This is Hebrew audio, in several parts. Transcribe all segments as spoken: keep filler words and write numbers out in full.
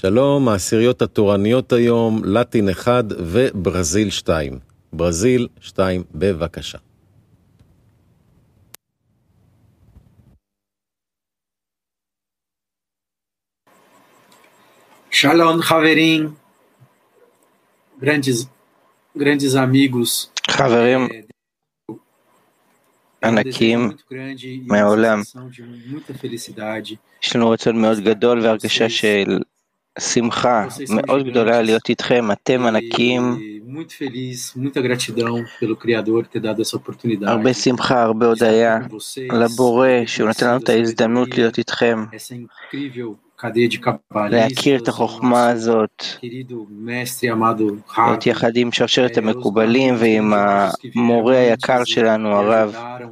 שלום, העשיריות התורניות היום, לטין אחד וברזיל שתיים. ברזיל שתיים, בבקשה. Shalom, חברים, grandes, grandes amigos, חברים ענקים מהעולם, יש לנו רצון מאוד גדול והרגשה של שמחה מאוד גדולה להיות איתכם. אתם ענקים, הרבה שמחה, הרבה הודיה לבורא שהוא נתן לנו את ההזדמנות להיות איתכם, להכיר את החוכמה הזאת, להיות יחד עם שרשרת המקובלים ועם המורה היקר שלנו הרב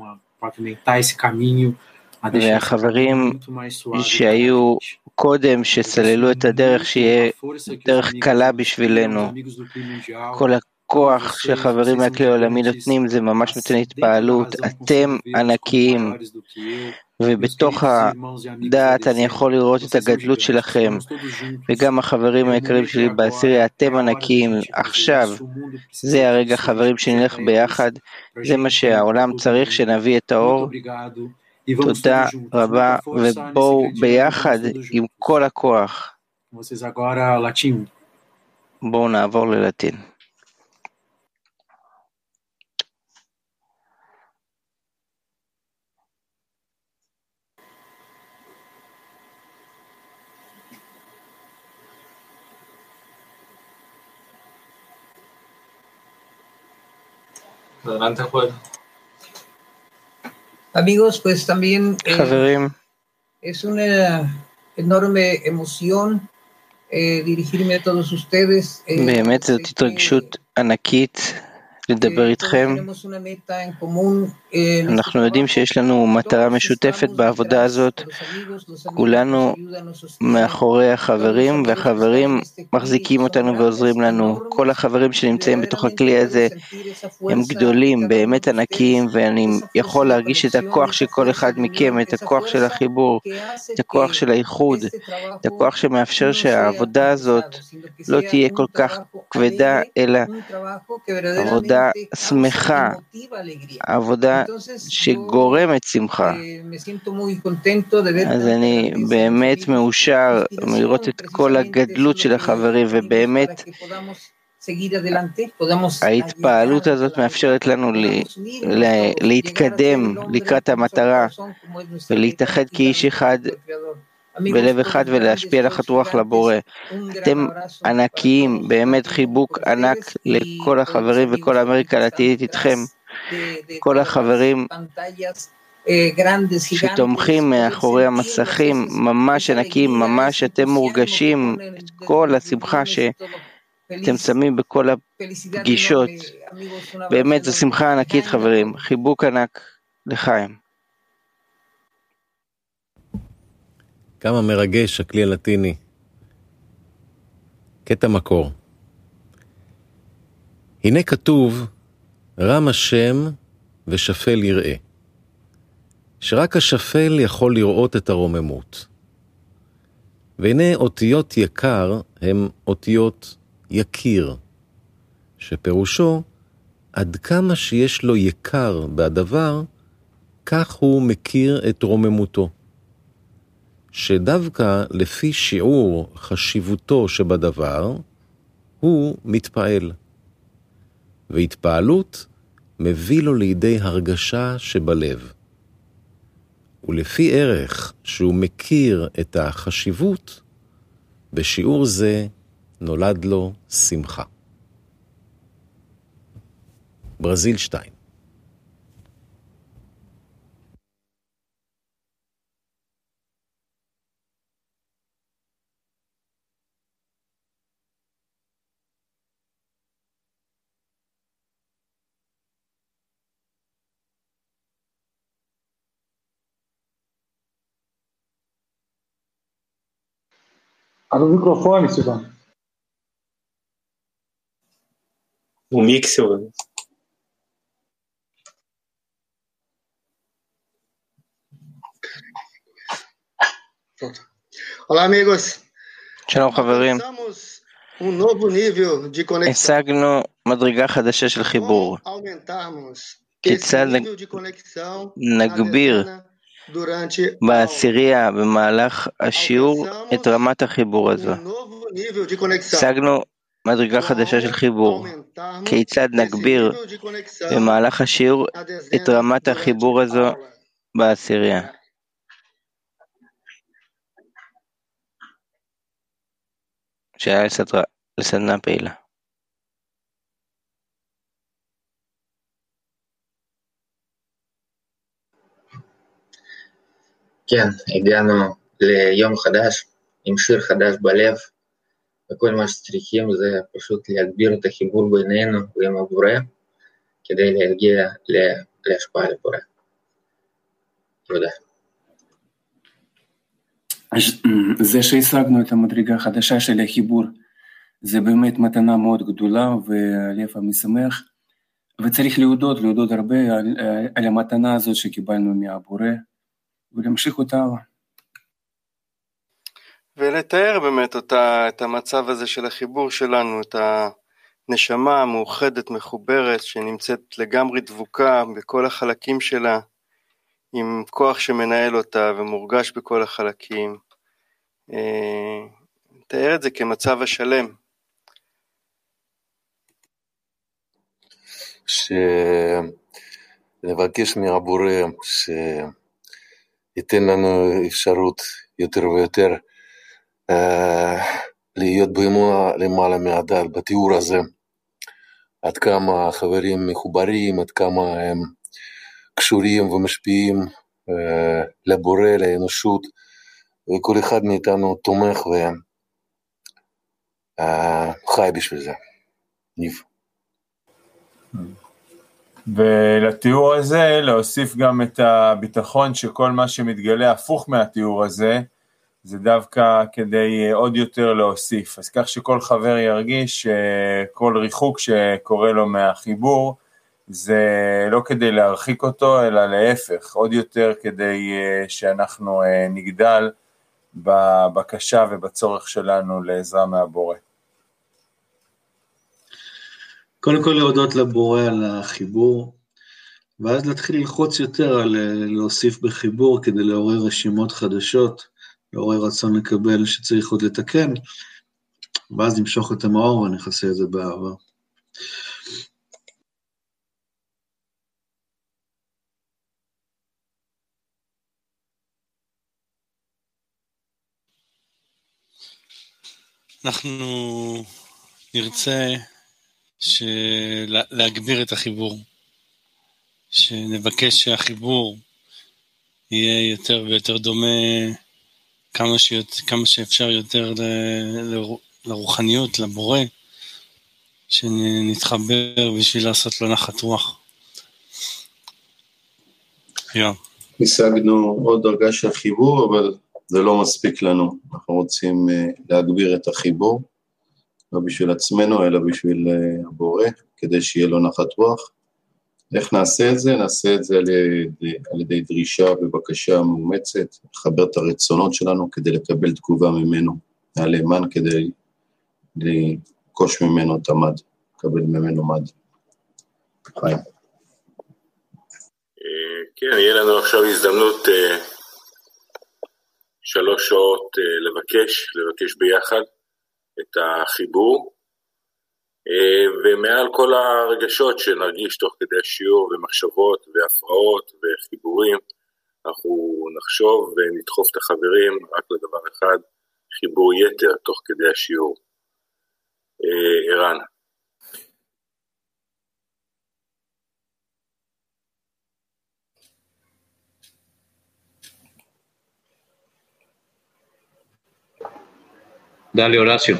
והחברים שהיו קודם, שסללו את הדרך שיהיה דרך קלה בשבילנו. כל הכוח שהחברים מהכלי העולמי נותנים זה ממש נותן התפעלות. אתם ענקיים, ובתוך הדעת אני יכול לראות את הגדלות שלכם, וגם החברים היקרים שלי בעשירייה, אתם ענקיים. עכשיו זה הרגע, חברים, שנלך ביחד, זה מה שהעולם צריך, שנביא את האור. תודה רבה, ובואו ביחד עם כל הכוח. בואו נעבור ללטין. Adelante, Juan. Amigos, pues también חברים, es una enorme emoción eh, dirigirme a todos ustedes. Eh, באמת זאת התרגשות ענקית לדבר איתכם. אנחנו יודעים שיש לנו מטרה משותפת בעבודה הזאת. כולנו מאחורי החברים, והחברים מחזיקים אותנו ועוזרים לנו. כל החברים שנמצאים בתוך הכלי הזה הם גדולים, באמת ענקיים, ואני יכול להרגיש את הכוח של כל אחד מכם, את הכוח של החיבור, את הכוח של האיחוד, את הכוח שמאפשר שהעבודה הזאת לא תהיה כל כך כבדה, אלא עבודה שמחה, עבודה שגורמת שמחה. אז אני באמת מאושר לראות את כל הגדלות של החברים, ובאמת ההתפעלות הזאת מאפשרת לנו להתקדם לקראת המטרה ולהתאחד כאיש אחד בלב אחד ולהשפיע לחת רוח לבורא. אתם ענקיים, באמת חיבוק ענק לכל החברים וכל אמריקה הלטינית איתכם, כל החברים שתומכים מאחורי המסכים, ממש ענקיים, ממש אתם מורגשים את כל השמחה שאתם שמים בכל הפגישות. באמת זו שמחה ענקית, חברים, חיבוק ענק לחיים. כמה מרגש הכלי הלטיני. קטע מקור. הנה כתוב, רם השם ושפל יראה. שרק השפל יכול לראות את הרוממות. והנה אותיות יקר הם אותיות יקיר, שפירושו עד כמה שיש לו יקר בדבר, כך הוא מכיר את רוממותו. שדווקא לפי שיעור חשיבותו שבדבר, הוא מתפעל. והתפעלות מביא לו לידי הרגשה שבלב. ולפי ערך שהוא מכיר את החשיבות, בשיעור זה נולד לו שמחה. ברזיל שתיים. Abre o microfone, Silvano. O mix, Silvano. Olá, amigos. שלום חברים, השגנו מדרגה חדשה של חיבור. כיצד נגביר בעשירייה במהלך השיעור את רמת החיבור הזו? השגנו מדרגה חדשה של חיבור. כיצד נגביר במהלך השיעור את רמת החיבור הזו בעשירייה? שאלה לסדרה, לסדנה פעילה. כן, הגענו ליום חדש, עם שיר חדש בלב, וכל מה שצריכים זה פשוט להגביר את החיבור בינינו ועם הבורא, כדי להגיע להשפעה לבורא. תודה. זה שהשגנו את המדרגה החדשה של החיבור, זה באמת מתנה מאוד גדולה והלב המשמח, וצריך להודות, להודות הרבה על, על המתנה הזאת שקיבלנו מהבורא, ולהמשיך אותה. ולתאר באמת אותה, את המצב הזה של החיבור שלנו, את הנשמה המאוחדת, מחוברת, שנמצאת לגמרי דבוקה בכל החלקים שלה, עם כוח שמנהל אותה ומורגש בכל החלקים. תאר את זה כמצב השלם. שנבקש מהבורא שייתן לנו אפשרות יותר ויותר להיות באמונה למעלה מהדל בתיאור הזה, עד כמה החברים מחוברים, עד כמה הם קשורים ומשפיעים לבורא, לאנושות, וכל אחד מאיתנו תומך וחי בשביל זה. ניב. ולתיאור הזה להוסיף גם את הביטחון שכל מה שמתגלה הפוך מהתיאור הזה, זה דווקא כדי עוד יותר להוסיף. אז כך שכל חבר ירגיש שכל ריחוק שקורה לו מהחיבור, זה לא כדי להרחיק אותו, אלא להפך, עוד יותר כדי שאנחנו נגדל בבקשה ובצורך שלנו לעזרה מהבורא. קודם כל להודות לבורא על החיבור, ואז להתחיל ללחוץ יותר על להוסיף בחיבור כדי לעורר רשימות חדשות, לעורר רצון לקבל שצריך עוד לתקן, ואז נמשוך את המאור ונכסה את זה באהבה. אנחנו נרצה להגביר את החיבור, שנבקש שהחיבור יהיה יותר ויותר דומה כמה, שיותר, כמה שאפשר יותר לרוחניות, לבורא, שנתחבר בשביל לעשות לו נחת רוח. יום. השגנו עוד דרגה של חיבור, אבל זה לא מספיק לנו. אנחנו רוצים להגביר את החיבור, לא בשביל עצמנו, אלא בשביל הבורא, כדי שיהיה לו נחת רוח. איך נעשה את זה? נעשה את זה על ידי, על ידי דרישה ובקשה מאומצת, לחבר את הרצונות שלנו כדי לקבל תגובה ממנו, מהלאמן כדי לקוש ממנו את המד, לקבל ממנו מד. חיים. כן, יהיה לנו עכשיו הזדמנות שלוש שעות לבקש, לבקש ביחד את החיבור, ומעל כל הרגשות שנרגיש תוך כדי השיעור ומחשבות והפרעות וחיבורים, אנחנו נחשוב ונדחוף את החברים רק לדבר אחד, חיבור יתר תוך כדי השיעור. ערן. Dale, Horacio.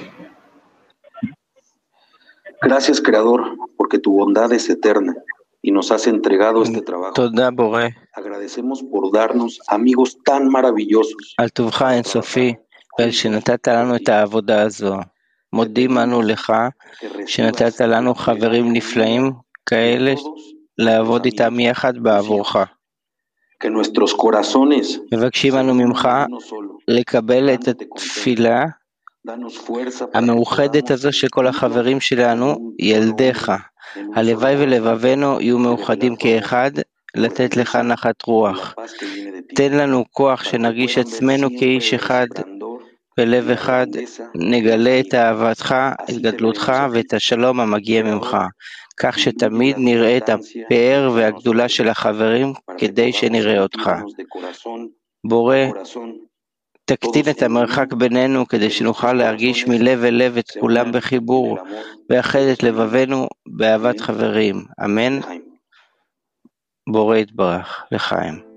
Gracias, Creador, porque tu bondad es eterna y nos has entregado este trabajo. תודה בורא. Agradecemos por darnos amigos tan maravillosos. על טובך אינסופי, ועל שנתת לנו את העבודה הזו. מודים אנו לך שנתת לנו חברים נפלאים כאלה לעבוד איתם יחד בעבורך. מבקשים אנו ממך לקבל את התפילה המאוחדת הזו שכל החברים שלנו, ילדיך. הלוואי ולבבינו יהיו מאוחדים כאחד, לתת לך נחת רוח. תן לנו כוח שנרגיש עצמנו כאיש אחד, בלב אחד, נגלה את אהבתך, את גדלותך ואת השלום המגיע ממך, כך שתמיד נראה את הפאר והגדולה של החברים כדי שנראה אותך. בורא, תקטין את המרחק בינינו כדי שנוכל להרגיש מלב אל לב את כולם בחיבור, ואחד את לבבינו באהבת חברים. אמן. בורא יתברך, לחיים.